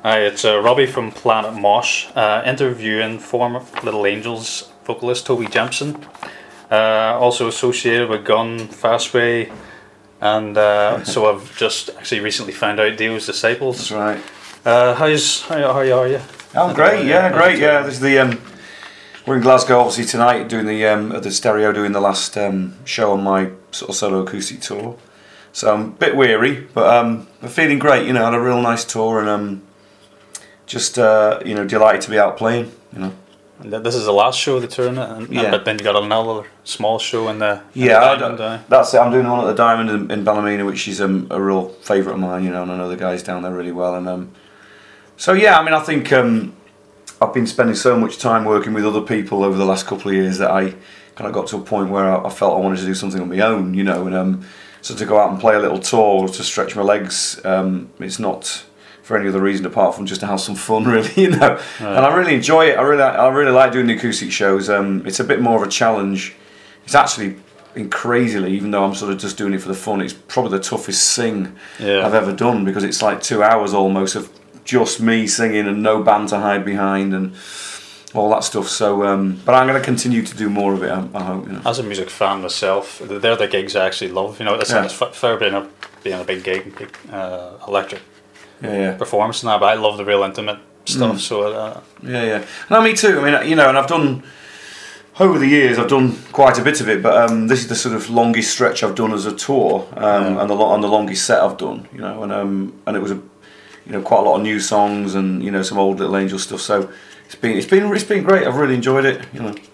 Hi, it's Robbie from Planet Mosh, interviewing former Little Angels vocalist Toby Jempson, also associated with Gun, Fastway, and so I've just actually recently found out Dio's Disciples. That's right. How are you? I'm great. Great. Yeah, this is the we're in Glasgow obviously tonight doing the Stereo doing the last show on my sort of solo acoustic tour. So I'm a bit weary, but I'm feeling great. You know, had a real nice tour and just delighted to be out playing. You know. And this is the last show of the tour, but then you got another small show in the Diamond. That's it. I'm doing one at the Diamond in Ballymena, which is a real favourite of mine. You know, and I know the guys down there really well. And so yeah, I mean, I think I've been spending so much time working with other people over the last couple of years that I kind of got to a point where I felt I wanted to do something on my own. You know, and so to go out and play a little tour to stretch my legs, it's not for any other reason apart from just to have some fun, really, you know. Right. And I really enjoy it. I really like doing the acoustic shows. It's a bit more of a challenge. It's actually crazily, even though I'm sort of just doing it for the fun, it's probably the toughest sing I've ever done, because it's like 2 hours almost of just me singing and no band to hide behind and all that stuff. So, but I'm going to continue to do more of it. I hope. You know. As a music fan myself, they're the gigs I actually love. You know, it's fair being a big gig, big electric performance and that. But I love the real intimate stuff. So No, me too. I mean, you know, and I've done over the years. I've done quite a bit of it, but this is the sort of longest stretch I've done as a tour, and the longest set I've done. You know, and it was quite a lot of new songs and some old Little Angel stuff. So. It's been great. I've really enjoyed it, you know.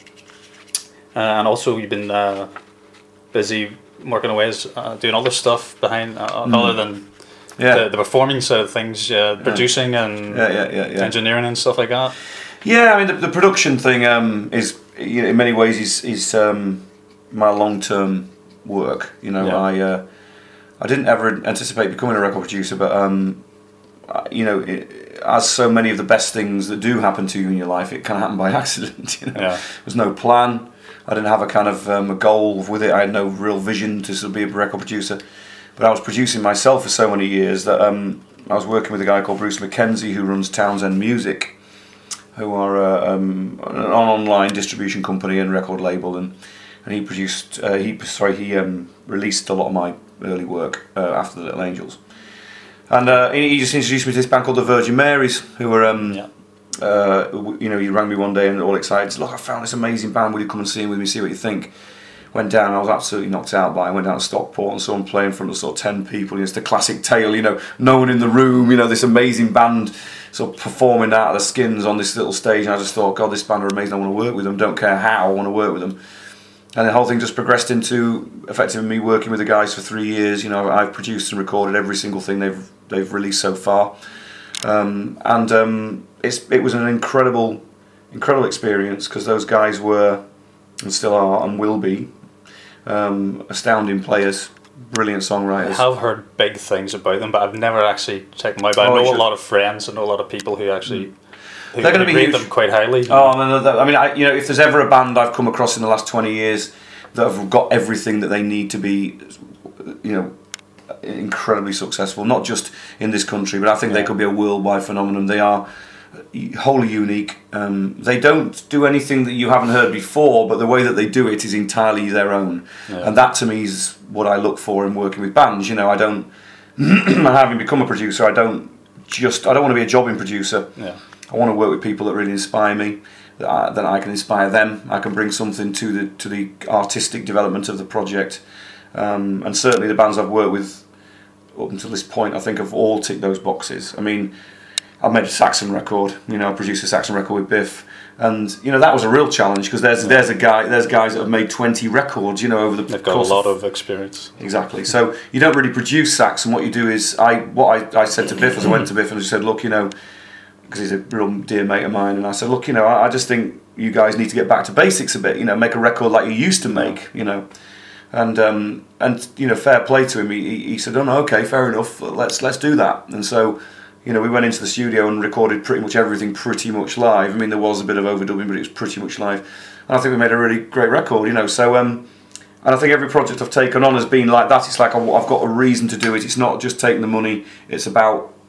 And also, you've been busy working away, doing other stuff behind, other than the performing side of things, producing and engineering and stuff like that. Yeah, I mean the production thing is in many ways is my long-term work. You know, I didn't ever anticipate becoming a record producer, but as so many of the best things that do happen to you in your life, it kind of happened by accident. There was no plan. I didn't have a kind of a goal with it. I had no real vision to sort of be a record producer. But I was producing myself for so many years that I was working with a guy called Bruce McKenzie, who runs Townsend Music, who are an online distribution company and record label, and he produced. He released a lot of my early work after the Little Angels. And he just introduced me to this band called the Virgin Marys, who were, he rang me one day and all excited, said, look, I found this amazing band, will you come and see them with me, see what you think? Went down, I was absolutely knocked out by it. I went down to Stockport and saw them play in front of sort of 10 people. It's the classic tale, no one in the room, this amazing band sort of performing out of their skins on this little stage. And I just thought, God, this band are amazing, I want to work with them, don't care how, I want to work with them. And the whole thing just progressed into effectively me working with the guys for 3 years. I've produced and recorded every single thing they've released so far, it was an incredible experience, because those guys were and still are and will be astounding players, brilliant songwriters. I have heard big things about them, but I've never actually checked them out. But I know a lot of friends and know a lot of people who actually. They're going to rate them quite highly. Oh, I mean, if there's ever a band I've come across in the last 20 years that have got everything that they need to be, incredibly successful, not just in this country, but I think they could be a worldwide phenomenon. They are wholly unique. They don't do anything that you haven't heard before, but the way that they do it is entirely their own. And that to me is what I look for in working with bands. I don't, having become a producer, I don't want to be a jobbing producer. I want to work with people that really inspire me, that I can inspire them. I can bring something to the artistic development of the project. And certainly the bands I've worked with up until this point, I think have all ticked those boxes. I mean, I made a Saxon record. I produced a Saxon record with Biff, and that was a real challenge, because there's guys that have made 20 records. Over the they've got a lot of experience. Exactly. So you don't really produce Saxon. What you do is I said to Biff as I went to Biff and I said, look, because he's a real dear mate of mine, and I said, look, I just think you guys need to get back to basics a bit. Make a record like you used to make. And fair play to him. He said, "Oh no, okay, fair enough. Let's do that." And so, we went into the studio and recorded pretty much everything pretty much live. I mean, there was a bit of overdubbing, but it was pretty much live. And I think we made a really great record. So and I think every project I've taken on has been like that. It's like I've got a reason to do it. It's not just taking the money. It's about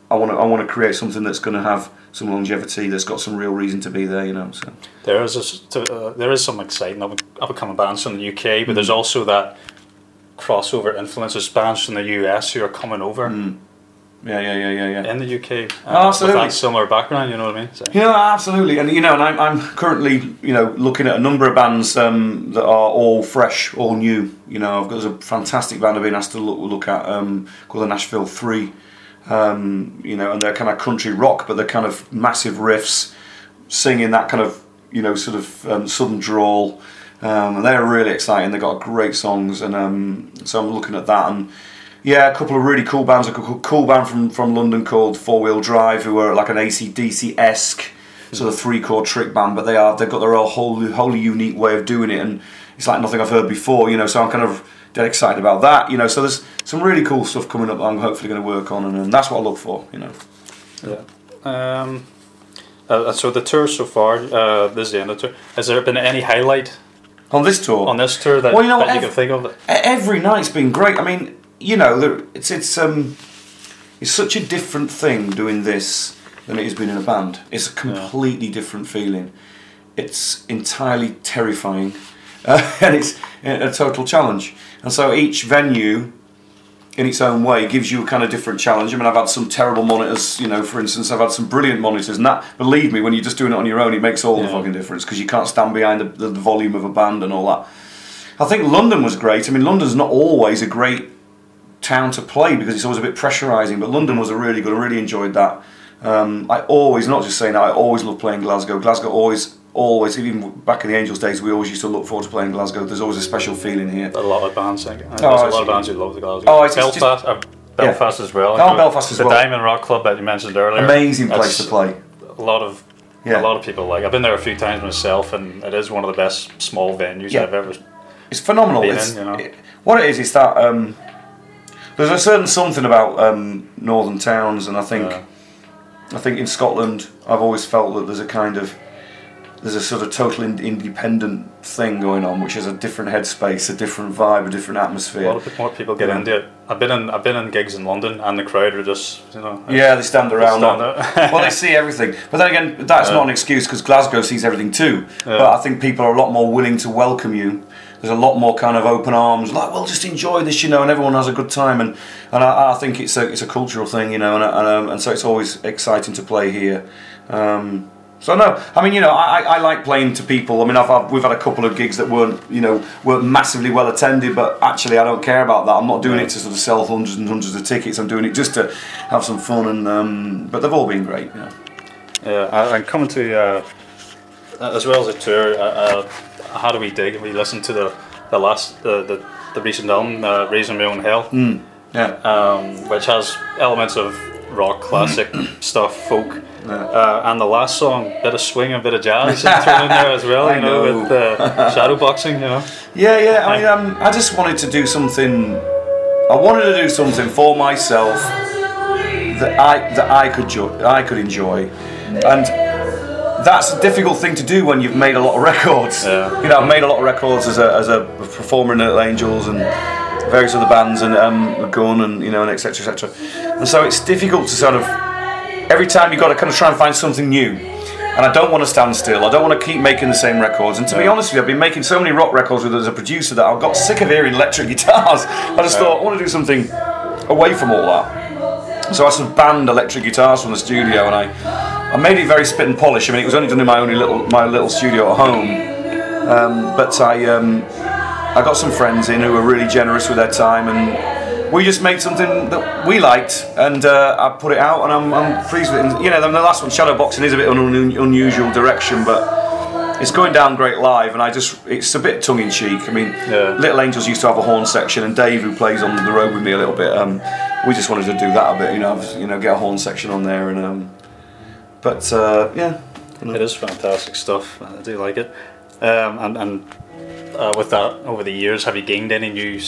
I want to create something that's going to have some longevity, that's got some real reason to be there, you know. So there is some exciting up and coming bands from the UK, but there's also that crossover influences, bands from the US who are coming over. Yeah. In the UK, absolutely. with that similar background, you know what I mean? So. Yeah, absolutely. And and I'm currently looking at a number of bands that are all fresh, all new. There's a fantastic band I've been asked to look at called the Nashville 3. And they're kind of country rock, but they're kind of massive riffs, singing that kind of sort of southern drawl. And they're really exciting. They've got great songs, and so I'm looking at that. And yeah, a couple of really cool bands. A cool band from London called Four Wheel Drive, who are like an AC/DC-esque sort of 3-chord trick band, but they've got their own wholly unique way of doing it, and it's like nothing I've heard before. So I'm kind of dead excited about that. So there's some really cool stuff coming up that I'm hopefully going to work on, and that's what I look for. Yeah. So the tour so far, this is the end of the tour. Has there been any highlight on this tour? That you can think of? Every night's been great. I mean, it's such a different thing doing this than it has been in a band. It's a completely different feeling. It's entirely terrifying, and it's a total challenge. And so each venue, in its own way, gives you a kind of different challenge. I mean, I've had some terrible monitors, for instance. I've had some brilliant monitors, and that, believe me, when you're just doing it on your own, it makes all the fucking difference, because you can't stand behind the volume of a band and all that. I think London was great. I mean, London's not always a great town to play because it's always a bit pressurising, but London was a really good. I really enjoyed that. I always, not just saying that, I always love playing Glasgow. Glasgow always, even back in the Angels days, we always used to look forward to playing Glasgow. There's always a special feeling here. A lot of bands, there's a lot of bands who love the Glasgow. Belfast as well. Belfast as well. The Diamond Rock Club that you mentioned earlier. Amazing place to play. A lot of people like. I've been there a few times myself, and it is one of the best small venues I've ever. It's phenomenal. What it is that there's a certain something about northern towns, and I think in Scotland I've always felt that there's a sort of total independent thing going on, which is a different headspace, a different vibe, a different atmosphere. A lot of more people get into it. I've been in gigs in London, and the crowd are just they stand around. Well, they see everything, but then again, that's not an excuse, because Glasgow sees everything too. But I think people are a lot more willing to welcome you. There's a lot more kind of open arms, like, well, just enjoy this, and everyone has a good time, and I think it's a cultural thing, and so it's always exciting to play here. So no, I mean, I like playing to people. I mean, we've had a couple of gigs that weren't massively well attended, but actually I don't care about that. I'm not doing it to sort of sell hundreds and hundreds of tickets. I'm doing it just to have some fun, and but they've all been great. Yeah, and coming to as well as a tour, how do we dig? We listened to the recent album, Raising My Own Hell, which has elements of rock, classic stuff, folk. And the last song, bit of swing and bit of jazz thrown in there as well, with shadow boxing, Yeah. I mean, I just wanted to do something. I wanted to do something for myself that I could enjoy, and that's a difficult thing to do when you've made a lot of records. I've made a lot of records as a performer in Little Angels and various other bands, and Gun, and and etc. And so it's difficult to sort of. Every time you've got to kind of try and find something new, and I don't want to stand still. I don't want to keep making the same records. And to be honest with you, I've been making so many rock records as a producer that I've got sick of hearing electric guitars. I just thought I want to do something away from all that. So I sort of banned electric guitars from the studio, and I made it very spit and polish. I mean, it was only done in my little studio at home, but I got some friends in who were really generous with their time, and we just made something that we liked, and I put it out, and I'm pleased with it. And, the last one, Shadowboxing, is a bit of an unusual direction, but it's going down great live, and it's a bit tongue-in-cheek. I mean, Little Angels used to have a horn section, and Dave, who plays on the road with me a little bit, we just wanted to do that a bit, get a horn section on there, and It is fantastic stuff. I do like it, and with that, over the years, have you gained any new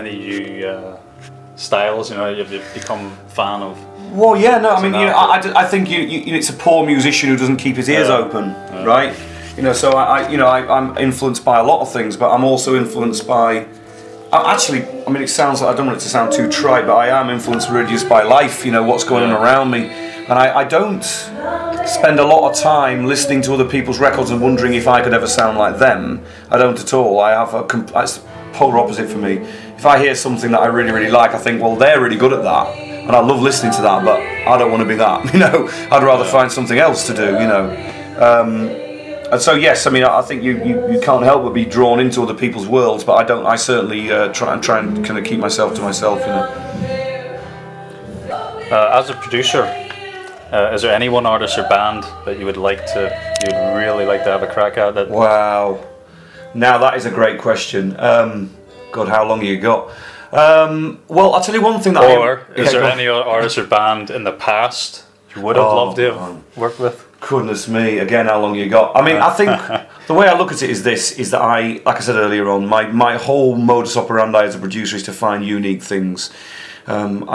styles? You've become a fan of. Well, yeah, no, I mean, I think it's a poor musician who doesn't keep his ears open, right? So I'm influenced by a lot of things, but I'm also influenced by actually, I mean, it sounds like, I don't want it to sound too trite, but I am influenced really just by life, what's going on around me. And I don't spend a lot of time listening to other people's records and wondering if I could ever sound like them. I don't at all. It's polar opposite for me. If I hear something that I really, really like, I think, well, they're really good at that, and I love listening to that, but I don't want to be that, I'd rather find something else to do, And so yes, I mean, I think you can't help but be drawn into other people's worlds, but I certainly try and kind of keep myself to myself, As a producer, is there any one artist or band that you'd really like to have a crack at? That Wow, now that is a great question. God, how long have you got? Well, I'll tell you one thing that. Is there any artist or band in the past you would have loved to have worked with? Goodness me, again, how long you got? I mean, I think the way I look at it is that like I said earlier on, my whole modus operandi as a producer is to find unique things. I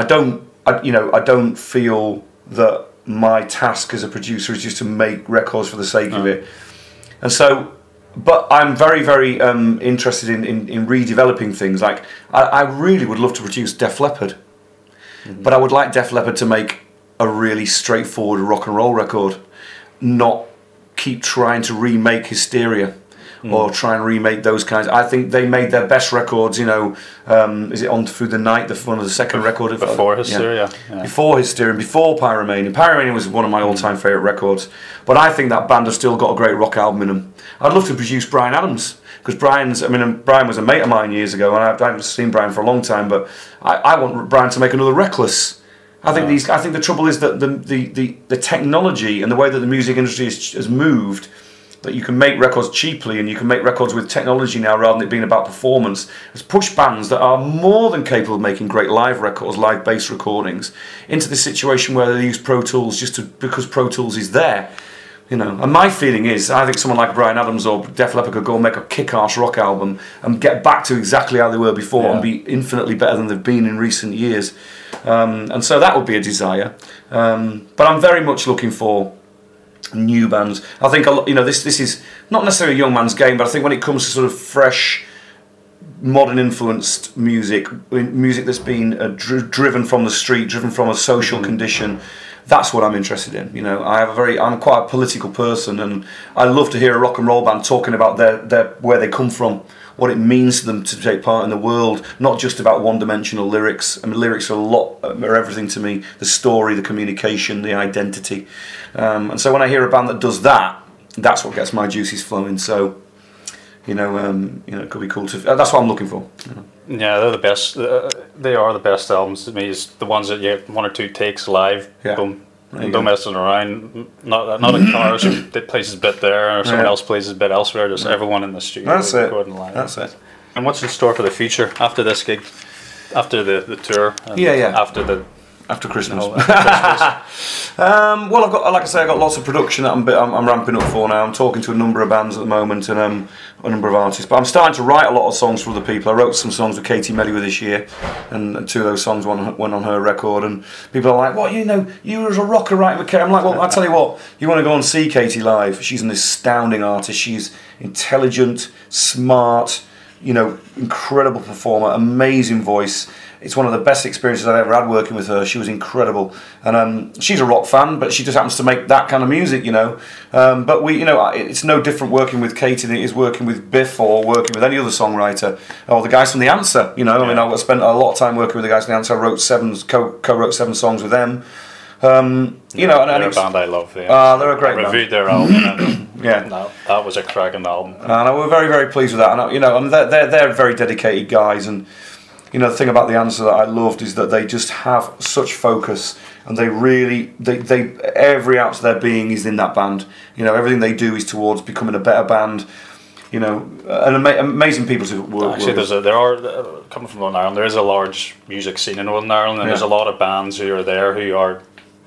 don't feel that my task as a producer is just to make records for the sake of it. And so, but I'm very, very interested in redeveloping things. Like, I really would love to produce Def Leppard, but I would like Def Leppard to make a really straightforward rock and roll record, not keep trying to remake Hysteria or try and remake those kinds. I think they made their best records, is it On Through the Night, one of the second record? Before Hysteria. Yeah. Before Hysteria and before Pyromania. Pyromania was one of my all-time favourite records, but I think that band has still got a great rock album in them. I'd love to produce Bryan Adams, because Bryan was a mate of mine years ago, and I haven't seen Bryan for a long time, but I want Bryan to make another Reckless. I think the trouble is that the technology and the way that the music industry has moved, that you can make records cheaply and you can make records with technology now rather than it being about performance, has pushed bands that are more than capable of making great live records, live bass recordings, into this situation where they use Pro Tools because Pro Tools is there. And my feeling is, I think someone like Bryan Adams or Def Leppard could go and make a kick-ass rock album and get back to exactly how they were before and be infinitely better than they've been in recent years. And so that would be a desire. But I'm very much looking for new bands. I think this is not necessarily a young man's game, but I think when it comes to sort of fresh, modern influenced music that's been driven from the street, driven from a social condition, that's what I'm interested in. I'm quite a political person, and I love to hear a rock and roll band talking about their where they come from, what it means to them to take part in the world, not just about one-dimensional lyrics. I mean, lyrics are everything to me. The story, the communication, the identity. And so when I hear a band that does that, that's what gets my juices flowing. So, it could be cool to. That's what I'm looking for. Yeah, they're the best. They are the best albums to me. Is the ones that you get one or two takes live. Yeah. Boom. Don't messing around. Not a guitar that plays his bit there, or someone else plays his bit elsewhere. Just everyone in the studio. That's it. Live. That's it. And what's in store for the future after this gig, after the tour? And After Christmas. Christmas. Well, I've got lots of production that I'm ramping up for now. I'm talking to a number of bands at the moment and a number of artists. But I'm starting to write a lot of songs for other people. I wrote some songs with Katie Melua this year, and two of those songs went on her record. And people are like, "What, you as a rocker writing with Katie?" I'm like, "Well, I tell you what, you want to go and see Katie live? She's an astounding artist. She's intelligent, smart, incredible performer, amazing voice." It's one of the best experiences I've ever had working with her. She was incredible, and she's a rock fan, but she just happens to make that kind of music, But it's no different working with Katie than it is working with Biff or working with any other songwriter or the guys from The Answer. I mean, I spent a lot of time working with the guys from The Answer. I co-wrote 7 songs with them. They're a band I love. They're a great band. Reviewed their album. Yeah, that was a cracking album. And we're very, very pleased with that. And they're very dedicated guys. And the thing about The Answer that I loved is that they just have such focus, and they really they every ounce of their being is in that band. Everything they do is towards becoming a better band. And amazing people to work with. Actually, there are coming from Northern Ireland. There is a large music scene in Northern Ireland, and there's a lot of bands who are there who are,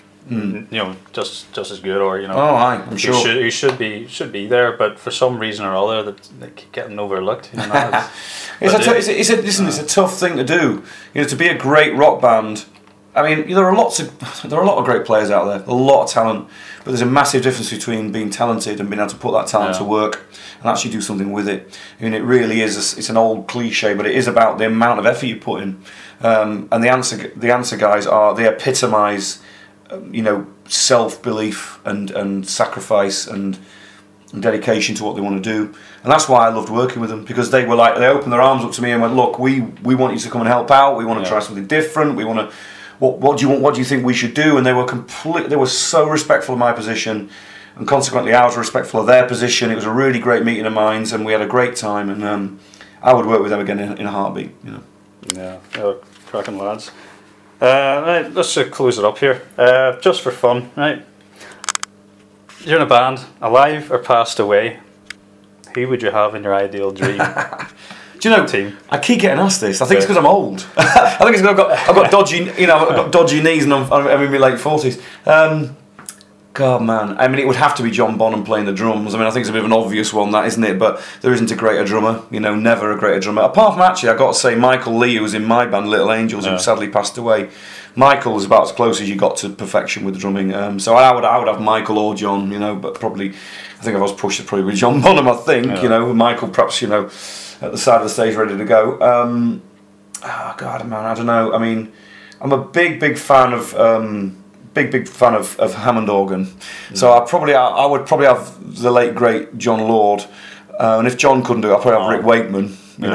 just as good, or I'm sure who should be there, but for some reason or other that they keep getting overlooked. It's a tough thing to do. To be a great rock band I mean, there are a lot of great players out there, a lot of talent, but there's a massive difference between being talented and being able to put that talent to work and actually do something with it. I mean, it really is. It's an old cliche, but it is about the amount of effort you put in. And the answer guys they epitomise, self-belief and sacrifice and dedication to what they want to do. And that's why I loved working with them, because they opened their arms up to me and went, look, we want you to come and help out. We want to try something different. We want to. What do you want? What do you think we should do? And they were so respectful of my position, and consequently I was respectful of their position. It was a really great meeting of minds, and we had a great time. And I would work with them again in a heartbeat. Yeah, cracking lads. Right, let's close it up here. Just for fun, right? You're in a band, alive or passed away. Who would you have in your ideal dream? Do you know, team? I keep getting asked this. I think it's because I'm old. I think it's because I've got dodgy, I've got dodgy knees, and I'm in my late 40s. God, man. I mean, it would have to be John Bonham playing the drums. I mean, I think it's a bit of an obvious one, that, isn't it? But there isn't a greater drummer. Never a greater drummer. Apart from, actually, I've got to say, Michael Lee, who was in my band, Little Angels, who sadly passed away. Michael was about as close as you got to perfection with the drumming. So I would have Michael or John, but probably, I think if I was pushed, it'd probably be John Bonham, I think. Michael perhaps, at the side of the stage ready to go. God, man, I don't know. I mean, I'm a big fan of Hammond organ. So I would probably have the late great John Lord, and if John couldn't do it, I'd probably have Rick Wakeman.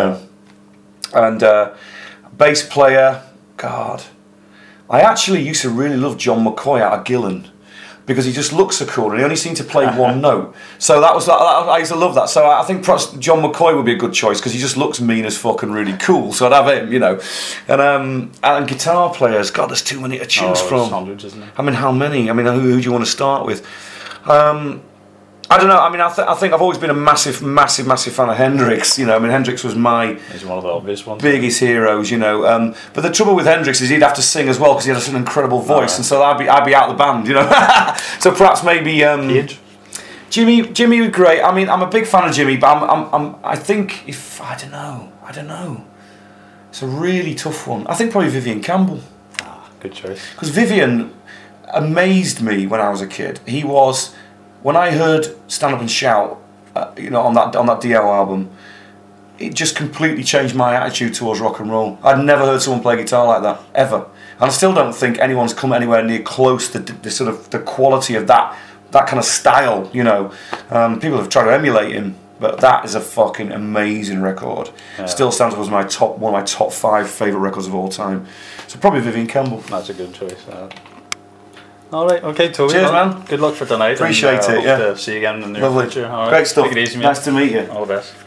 And bass player. God, I actually used to really love John McCoy out of Gillan, because he just looks so cool and he only seemed to play one note. So I used to love that. So I think perhaps John McCoy would be a good choice, because he just looks mean as fuck and really cool. So I'd have him, And guitar players, God, there's too many to choose from. Hundreds, isn't it? I mean, how many? I mean, who do you want to start with? I don't know. I mean, I think I've always been a massive fan of Hendrix. I mean, Hendrix was He's one of the obvious ones. Biggest heroes, But the trouble with Hendrix is he'd have to sing as well, because he had such an incredible voice, and so I'd be out of the band, So perhaps maybe Age? Jimmy was great. I mean, I'm a big fan of Jimmy, but I think I don't know. It's a really tough one. I think probably Vivian Campbell. Good choice. Because Vivian amazed me when I was a kid. He was. When I heard Stand Up and Shout, on that Dio album, it just completely changed my attitude towards rock and roll. I'd never heard someone play guitar like that, ever. And I still don't think anyone's come anywhere near close to the sort of the quality of that kind of style. People have tried to emulate him, but that is a fucking amazing record. Yeah. Still stands up as one of my top 5 favourite records of all time. So probably Vivian Campbell. That's a good choice. All right, okay, Toby. Cheers, man. Good luck for tonight. Appreciate it. Hope to see you again in the near future. All right. Great stuff. Take it easy, mate. Nice to meet you. All the best.